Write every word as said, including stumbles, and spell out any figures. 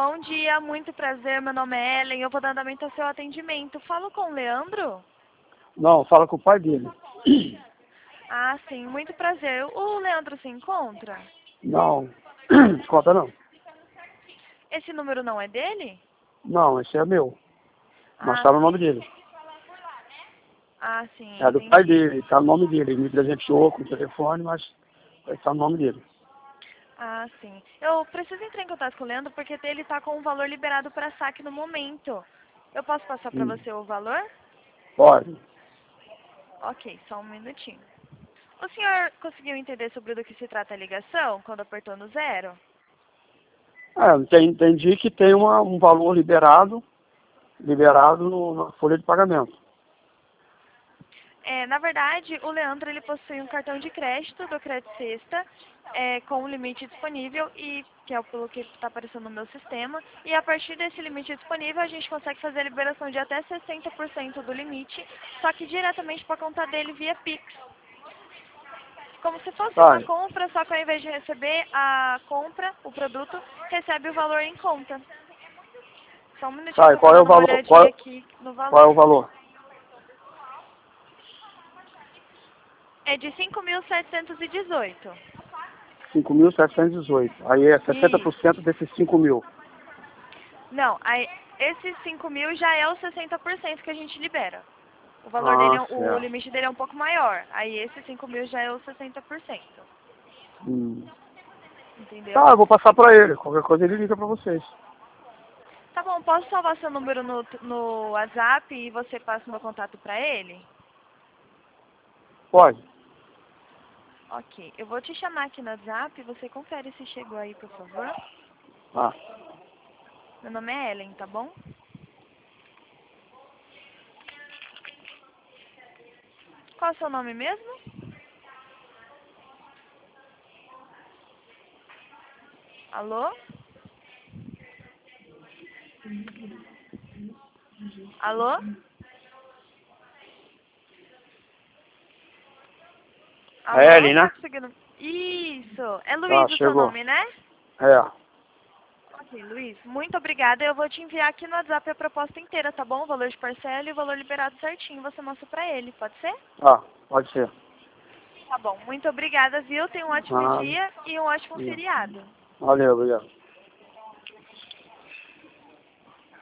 Bom dia, muito prazer, meu nome é Ellen, eu vou dar andamento ao seu atendimento. Falo com o Leandro? Não, fala com o pai dele. Ah, sim, muito prazer. O Leandro se encontra? Não, conta não. Esse número não é dele? Não, esse é meu. Mas Ah, tá no nome sim. dele. Ah, sim, É do pai entendi. dele, tá no nome dele. Ele me presenteou com o telefone, mas tá no nome dele. Ah, sim. Eu preciso entrar em contato com o Leandro porque ele está com um valor liberado para saque no momento. Eu posso passar para Hum. você o valor? Pode. Ok, só um minutinho. O senhor conseguiu entender sobre do que se trata a ligação quando apertou no zero? É, tem- entendi que tem uma, um valor liberado, liberado no- na folha de pagamento. É, na verdade, o Leandro ele possui um cartão de crédito do Crédito Sexta é, com um limite disponível, e que é o pelo que está aparecendo no meu sistema. E a partir desse limite disponível, a gente consegue fazer a liberação de até sessenta por cento do limite, só que diretamente para a conta dele via Pix. Como se fosse Tá, uma compra, só que ao invés de receber a compra, o produto, recebe o valor em conta. Só um minutinho tá, que e eu estou qual é o dando uma valor? Qual olhadinha é, aqui no qual é o valor. valor? É de cinco mil setecentos e dezoito. cinco mil setecentos e dezoito. Aí é sessenta por Isso. cento desses cinco mil. Não, aí, esses cinco mil já é os sessenta por cento que a gente libera. O valor dele, Ah, é- o certo. limite dele é um pouco maior. Aí esses cinco mil já é os sessenta por cento. Hum. Entendeu? Tá, eu vou passar pra ele. Qualquer coisa ele liga pra vocês. Tá bom, posso salvar seu número no, no WhatsApp e você passa o meu contato pra ele? Pode. Ok, eu vou te chamar aqui no WhatsApp e você confere se chegou aí, por favor. Ah, Meu nome é Ellen, tá bom? Qual é o seu nome mesmo? Alô? Alô? é Alô? ele, Tá né? conseguindo? Isso! É Tá, Luiz o seu chegou. nome, né? É. Ok, Luiz, muito obrigada. Eu vou te enviar aqui no WhatsApp a proposta inteira, tá bom? O valor de parcela e o valor liberado certinho. Você mostra pra ele, pode ser? Tá, pode ser. Tá bom, muito obrigada, viu? Tenha um ótimo Ah, dia e um ótimo feriado. valeu, obrigado.